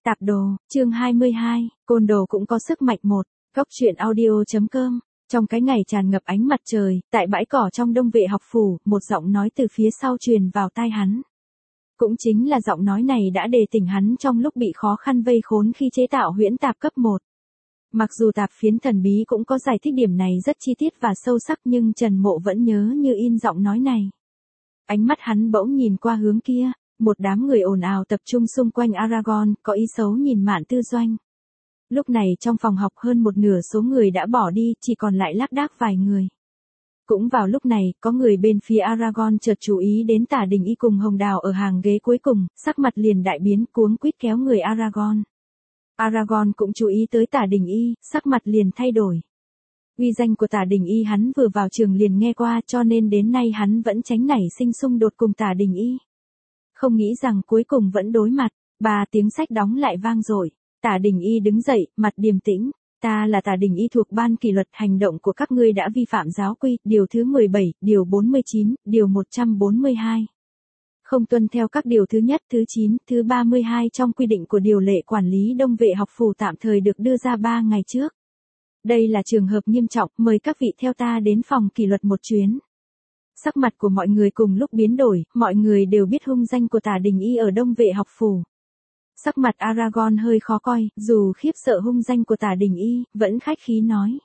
Tạp đồ, chương 22, côn đồ cũng có sức mạnh một. Góc truyện audio.com. Trong cái ngày tràn ngập ánh mặt trời, tại bãi cỏ trong Đông Vệ học phủ, một giọng nói từ phía sau truyền vào tai hắn. Cũng chính là giọng nói này đã đề tỉnh hắn trong lúc bị khó khăn vây khốn khi chế tạo huyễn tạp cấp 1. Mặc dù tạp phiến thần bí cũng có giải thích điểm này rất chi tiết và sâu sắc, nhưng Trần Mộ vẫn nhớ như in giọng nói này. Ánh mắt hắn bỗng nhìn qua hướng kia. Một đám người ồn ào tập trung xung quanh Aragorn, có ý xấu nhìn Mạn Tư Doanh. Lúc này trong phòng học hơn một nửa số người đã bỏ đi, chỉ còn lại lác đác vài người. Cũng vào lúc này, có người bên phía Aragorn chợt chú ý đến Tả Đình Y cùng Hồng Đào ở hàng ghế cuối cùng, sắc mặt liền đại biến, cuống quýt kéo người Aragorn. Aragorn cũng chú ý tới Tả Đình Y, sắc mặt liền thay đổi. Uy danh của Tả Đình Y hắn vừa vào trường liền nghe qua, cho nên đến nay hắn vẫn tránh nảy sinh xung đột cùng Tả Đình Y. Không nghĩ rằng cuối cùng vẫn đối mặt, 3 tiếng sách đóng lại vang dội. Tả Đình Y đứng dậy, mặt điềm tĩnh. Ta là Tả Đình Y thuộc ban kỷ luật, hành động của các ngươi đã vi phạm giáo quy, điều thứ 17, điều 49, điều 142. Không tuân theo các điều thứ nhất, thứ 9, thứ 32 trong quy định của điều lệ quản lý Đông Vệ học phủ tạm thời được đưa ra 3 ngày trước. Đây là trường hợp nghiêm trọng, mời các vị theo ta đến phòng kỷ luật một chuyến. Sắc mặt của mọi người cùng lúc biến đổi, mọi người đều biết hung danh của Tả Đình Y ở Đông Vệ học phủ. Sắc mặt Aragorn hơi khó coi, dù khiếp sợ hung danh của Tả Đình Y, vẫn khách khí nói.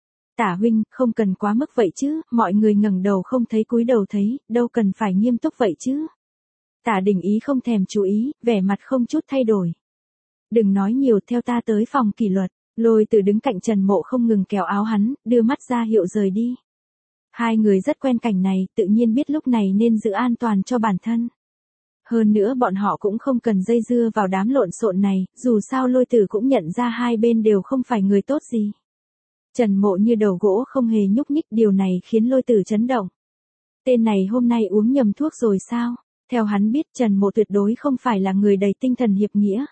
Tả huynh, không cần quá mức vậy chứ, mọi người ngẩng đầu không thấy cúi đầu thấy, đâu cần phải nghiêm túc vậy chứ. Tả Đình Y không thèm chú ý, vẻ mặt không chút thay đổi. Đừng nói nhiều, theo ta tới phòng kỷ luật. Lôi Tử đứng cạnh Trần Mộ không ngừng kéo áo hắn, đưa mắt ra hiệu rời đi. Hai người rất quen cảnh này, tự nhiên biết lúc này nên giữ an toàn cho bản thân. Hơn nữa bọn họ cũng không cần dây dưa vào đám lộn xộn này, dù sao Lôi Tử cũng nhận ra hai bên đều không phải người tốt gì. Trần Mộ như đầu gỗ không hề nhúc nhích, điều này khiến Lôi Tử chấn động. Tên này hôm nay uống nhầm thuốc rồi sao? Theo hắn biết Trần Mộ tuyệt đối không phải là người đầy tinh thần hiệp nghĩa.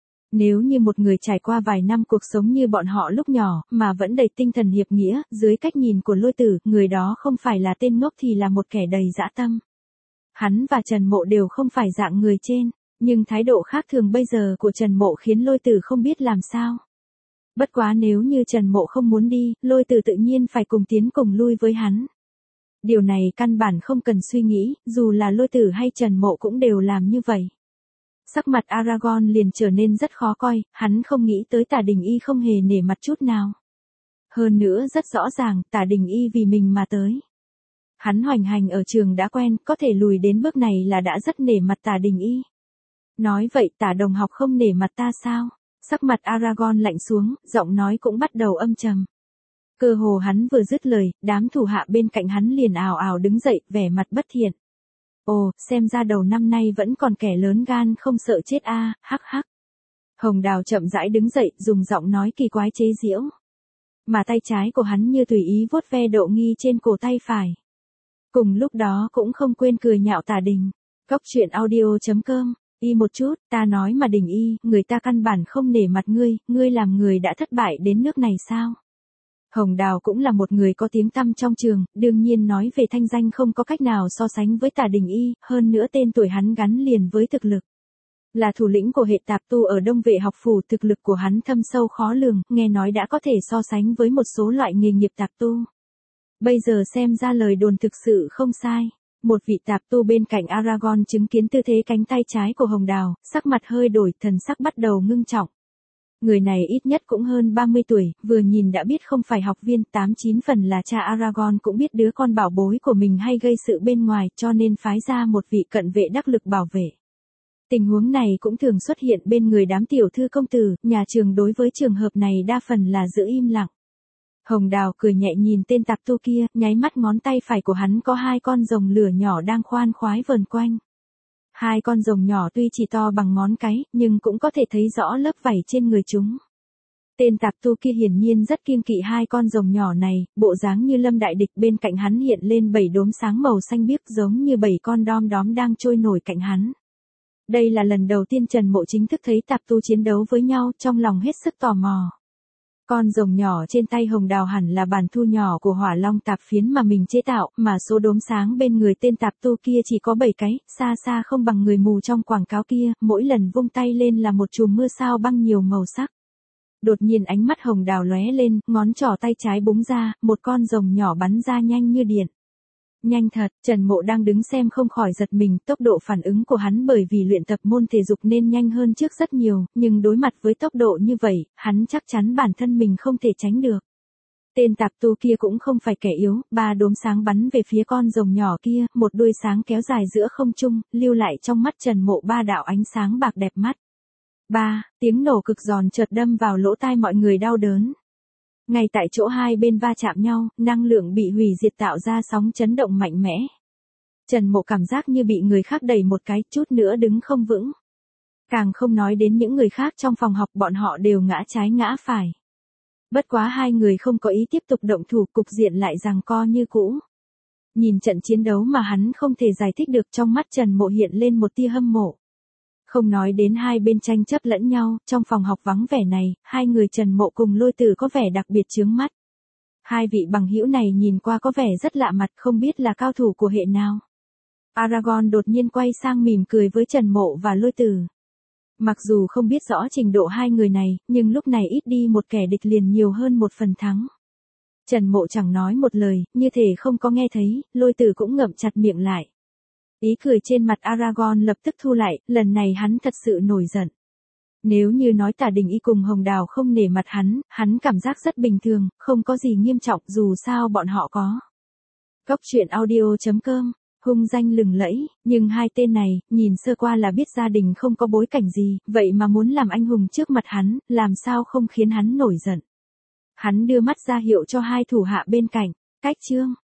Nếu như một người trải qua vài năm cuộc sống như bọn họ lúc nhỏ, mà vẫn đầy tinh thần hiệp nghĩa, dưới cách nhìn của Lôi Tử, người đó không phải là tên ngốc thì là một kẻ đầy dã tâm. Hắn và Trần Mộ đều không phải dạng người trên, nhưng thái độ khác thường bây giờ của Trần Mộ khiến Lôi Tử không biết làm sao. Bất quá nếu như Trần Mộ không muốn đi, Lôi Tử tự nhiên phải cùng tiến cùng lui với hắn. Điều này căn bản không cần suy nghĩ, dù là Lôi Tử hay Trần Mộ cũng đều làm như vậy. Sắc mặt Aragorn liền trở nên rất khó coi, hắn không nghĩ tới Tả Đình Y không hề nể mặt chút nào. Hơn nữa rất rõ ràng, Tả Đình Y vì mình mà tới. Hắn hoành hành ở trường đã quen, có thể lùi đến bước này là đã rất nể mặt Tả Đình Y. Nói vậy Tả đồng học không nể mặt ta sao? Sắc mặt Aragorn lạnh xuống, giọng nói cũng bắt đầu âm trầm. Cơ hồ hắn vừa dứt lời, đám thủ hạ bên cạnh hắn liền ào ào đứng dậy, vẻ mặt bất thiện. Ồ, xem ra đầu năm nay vẫn còn kẻ lớn gan không sợ chết a, hắc hắc. Hồng Đào chậm rãi đứng dậy, dùng giọng nói kỳ quái chế giễu. Mà tay trái của hắn như tùy ý vuốt ve Độ Nghi trên cổ tay phải. Cùng lúc đó cũng không quên cười nhạo Tả Đình. Góc truyện audio.com. Y một chút, ta nói mà Đình Y, người ta căn bản không nể mặt ngươi làm người đã thất bại đến nước này sao? Hồng Đào cũng là một người có tiếng tăm trong trường, đương nhiên nói về thanh danh không có cách nào so sánh với Tả Đình Y, hơn nữa tên tuổi hắn gắn liền với thực lực. Là thủ lĩnh của hệ tạp tu ở Đông Vệ học phủ, thực lực của hắn thâm sâu khó lường, nghe nói đã có thể so sánh với một số loại nghề nghiệp tạp tu. Bây giờ xem ra lời đồn thực sự không sai. Một vị tạp tu bên cạnh Aragorn chứng kiến tư thế cánh tay trái của Hồng Đào, sắc mặt hơi đổi, thần sắc bắt đầu ngưng trọng. Người này ít nhất cũng hơn 30 tuổi, vừa nhìn đã biết không phải học viên, 8-9 phần là cha Aragorn cũng biết đứa con bảo bối của mình hay gây sự bên ngoài, cho nên phái ra một vị cận vệ đắc lực bảo vệ. Tình huống này cũng thường xuất hiện bên người đám tiểu thư công tử, nhà trường đối với trường hợp này đa phần là giữ im lặng. Hồng Đào cười nhẹ nhìn tên tạp tu kia, nháy mắt ngón tay phải của hắn có 2 con rồng lửa nhỏ đang khoan khoái vờn quanh. 2 con rồng nhỏ tuy chỉ to bằng ngón cái, nhưng cũng có thể thấy rõ lớp vảy trên người chúng. Tên tạp tu kia hiển nhiên rất kiêng kỵ 2 con rồng nhỏ này, bộ dáng như lâm đại địch, bên cạnh hắn hiện lên 7 đốm sáng màu xanh biếc giống như 7 con đom đóm đang trôi nổi cạnh hắn. Đây là lần đầu tiên Trần Mộ chính thức thấy tạp tu chiến đấu với nhau, trong lòng hết sức tò mò. Con rồng nhỏ trên tay Hồng Đào hẳn là bản thu nhỏ của Hỏa Long tạp phiến mà mình chế tạo, mà số đốm sáng bên người tên tạp tu kia chỉ có 7 cái, xa xa không bằng người mù trong quảng cáo kia, mỗi lần vung tay lên là một chùm mưa sao băng nhiều màu sắc. Đột nhiên ánh mắt Hồng Đào lóe lên, ngón trỏ tay trái búng ra, một con rồng nhỏ bắn ra nhanh như điện. Nhanh thật, Trần Mộ đang đứng xem không khỏi giật mình, tốc độ phản ứng của hắn bởi vì luyện tập môn thể dục nên nhanh hơn trước rất nhiều, nhưng đối mặt với tốc độ như vậy, hắn chắc chắn bản thân mình không thể tránh được. Tên tạp tu kia cũng không phải kẻ yếu, 3 đốm sáng bắn về phía con rồng nhỏ kia, một đuôi sáng kéo dài giữa không trung, lưu lại trong mắt Trần Mộ 3 đạo ánh sáng bạc đẹp mắt. Tiếng nổ cực giòn chợt đâm vào lỗ tai mọi người đau đớn. Ngay tại chỗ hai bên va chạm nhau, năng lượng bị hủy diệt tạo ra sóng chấn động mạnh mẽ. Trần Mộ cảm giác như bị người khác đẩy một cái, chút nữa đứng không vững. Càng không nói đến những người khác trong phòng học, bọn họ đều ngã trái ngã phải. Bất quá hai người không có ý tiếp tục động thủ, cục diện lại giằng co như cũ. Nhìn trận chiến đấu mà hắn không thể giải thích được, trong mắt Trần Mộ hiện lên một tia hâm mộ. Không nói đến hai bên tranh chấp lẫn nhau, trong phòng học vắng vẻ này, hai người Trần Mộ cùng Lôi Tử có vẻ đặc biệt chướng mắt. Hai vị bằng hữu này nhìn qua có vẻ rất lạ mặt, không biết là cao thủ của hệ nào. Aragorn đột nhiên quay sang mỉm cười với Trần Mộ và Lôi Tử. Mặc dù không biết rõ trình độ hai người này, nhưng lúc này ít đi một kẻ địch liền nhiều hơn một phần thắng. Trần Mộ chẳng nói một lời, như thể không có nghe thấy, Lôi Tử cũng ngậm chặt miệng lại. Ý cười trên mặt Aragorn lập tức thu lại, lần này hắn thật sự nổi giận. Nếu như nói Tả Đình Y cùng Hồng Đào không nể mặt hắn cảm giác rất bình thường, không có gì nghiêm trọng, dù sao bọn họ có. Cốc truyện audio.com, hung danh lừng lẫy, nhưng hai tên này, nhìn sơ qua là biết gia đình không có bối cảnh gì, vậy mà muốn làm anh hùng trước mặt hắn, làm sao không khiến hắn nổi giận. Hắn đưa mắt ra hiệu cho hai thủ hạ bên cạnh, cách chương.